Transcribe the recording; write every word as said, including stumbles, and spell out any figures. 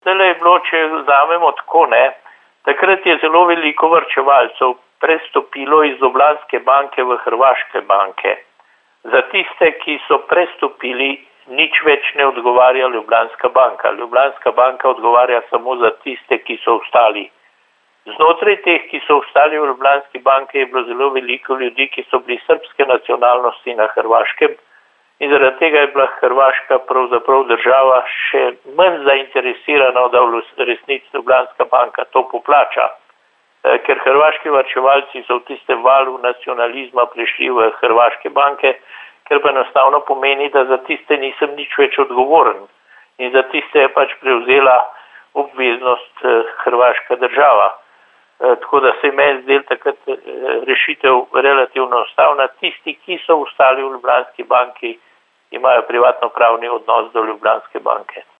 zdaj je bilo, če vzamemo tako, ne, takrat je zelo veliko varčevalcev prestopilo iz Ljubljanske banke v hrvaške banke. Za tiste, ki so prestopili, nič več ne odgovarja Ljubljanska banka. Ljubljanska banka odgovarja samo za tiste, ki so ostali. Znotraj teh, ki so ostali v Ljubljanski banki, je bilo zelo veliko ljudi, ki so bili srpske nacionalnosti na Hrvaškem in zaradi tega je bila Hrvaška pravzaprav država še manj zainteresirana, da v resnici Ljubljanska banka to poplača. Ker hrvaški varčevalci so v tistem valu nacionalizma prišli v hrvaške banke, ker pa enostavno pomeni, da za tiste nisem nič več odgovoren in za tiste je pač prevzela obveznost hrvaška država. Tako da se je meni zdel takrat rešitev relativno enostavna. Tisti, ki so ostali v Ljubljanski banki, imajo privatno pravni odnos do Ljubljanske banke.